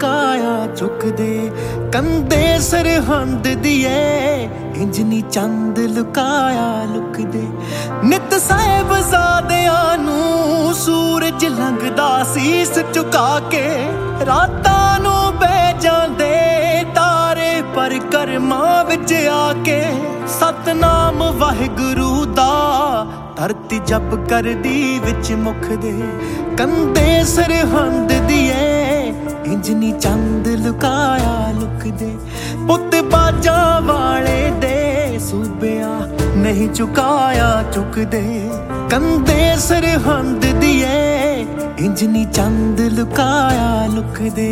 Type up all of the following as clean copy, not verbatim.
ਲੁਕਾਇਆ ਚੁੱਕਦੇ ਕੰਦੇ ਸਰਹੰਦ ਦੀਏ ਇੰਜ ਨੀ ਚੰਦ ਲੁਕਾਇਆ ਲੁਕਦੇ ਨਿਤ ਸਾਹਿਬਜ਼ਾਦਿਆਂ ਨੂੰ ਸੂਰਜ ਲੰਘਦਾ ਸੀਸ ਝੁਕਾ ਕੇ ਰਾਤਾਂ ਨੂੰ ਬਹਿ ਜਾਂਦੇ ਤਾਰੇ ਪਰ ਕਰਮਾਂ ਵਿੱਚ ਆ ਕੇ ਸਤਨਾਮ ਵਾਹਿਗੁਰੂ ਦਾ ਧਰਤੀ ਜਪ ਕਰਦੀ ਵਿੱਚ ਮੁਖਦੇ ਕੰਦੇ ਸਰਹੰਦ ਦੀਏ ਇੰਜ ਨੀ ਚੰਦ ਲੁਕਾਇਆ ਲੁਕਦੇ ਪੁੱਤ ਬਾਜਾਂ ਵਾਲੇ ਦੇ ਸੂਬਿਆਂ ਨਹੀਂ ਝੁਕਾਇਆ ਚੁੱਕਦੇ ਕੰਦੇ ਸਰਹੰਦ ਦੀਏ ਇੰਜ ਨੀ ਚੰਦ ਲੁਕਾਇਆ ਲੁਕਦੇ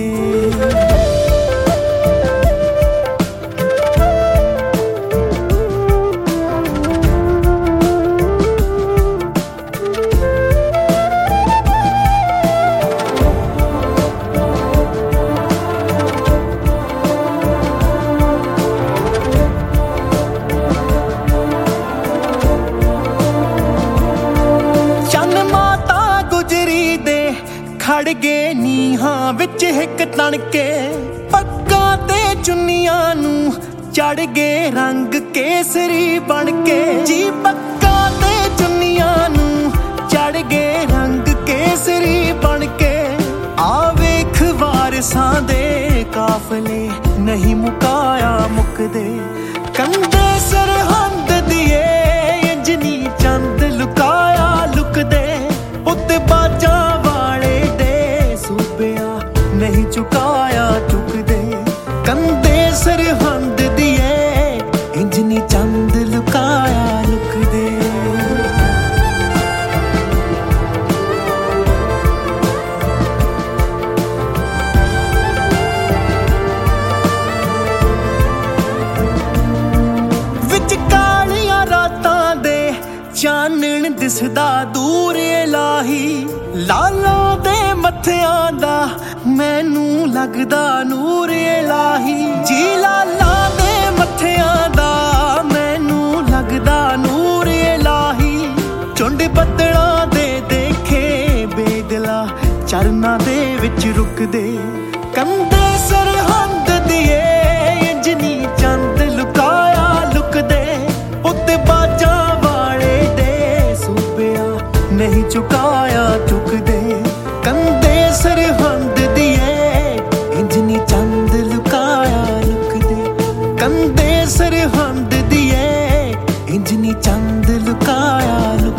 ਖੜ ਗਏ ਨੀਹਾਂ ਵਿੱਚ ਹਿੱਕ ਤਣ ਕੇ ਪੱਗਾਂ ਤੇ ਚੁੰਨੀਆਂ ਨੂੰ ਚੜ ਗਏ ਰੰਗ ਕੇਸਰੀ ਬਣ ਕੇ ਜੀ ਪੱਗਾਂ ਤੇ ਚੁੰਨੀਆਂ ਨੂੰ ਚੜ ਗਏ ਰੰਗ ਕੇਸਰੀ ਬਣ ਕੇ ਆ ਵੇਖ ਵਾਰਸਾਂ ਦੇ ਕਾਫਲੇ ਨਹੀਂ ਮੁਕਾਇਆ ਮੁੱਕਦੇ ਕੰਦੇ ਸਰਹੰਦ ਦੀਏ ਇੰਜ ਨੀ ਚੰਦ ਲੁਕਾਇਆ ਲੁਕਦੇ ਉੱਤੇ ਬਾਜਾਂ ਨਹੀਂ ਝੁਕਾਇਆ ਚੁੱਕਦੇ ਕੰਦੇ ਸਰਹੰਦ ਦੀਏ ਇੰਜ ਨੀ ਚੰਦ ਲੁਕਾਇਆ ਲੁਕਦੇ ਵਿੱਚ ਕਾਲੀਆਂ ਰਾਤਾਂ ਦੇ ਚਾਨਣ ਦਿਸਦਾ ਦੂਰ ਇਲਾਹੀ ਲਾਲਾਂ ਦੇ ਮੱਥਿਆਂ ਦਾ ਮੈਨੂੰ ਲੱਗਦਾ ਨੂਰ ਇਲਾਹੀ ਜੀ ਲਾਲਾਂ ਦੇ ਮੱਥਿਆਂ ਦਾ ਮੈਨੂੰ ਲੱਗਦਾ ਨੂਰ ਇਲਾਹੀ ਝੁੰਡ ਬੱਦਲਾਂ ਦੇ ਦੇਖੇ ਬੇਦਲਾ ਚਰਨਾਂ ਦੇ ਵਿੱਚ ਰੁਕਦੇ ਕੰਦੇ ਸਰਹੰਦ ਦੀਏ ਇੰਜ ਨੀ ਚੰਦ ਲੁਕਾਇਆ ਲੁਕਦੇ ਉੱਤੇ ਬਾਜਾਂ ਵਾਲੇ ਦੇ ਸੂਬਿਆਂ ਨਹੀਂ ਝੁਕਾਇਆ ਚੁੱਕਦੇ ਕੰਦੇ ਸਰਹੰਦ ਦੀਏ ਇੰਜ ਨੀ ਚੰਦ ਲੁਕਾਇਆ ਲੁਕਦੇ ਕੰਦੇ ਸਰਹੰਦ ਦੀਏ ਇੰਜ ਨੀ ਚੰਦ ਲੁਕਾਇਆ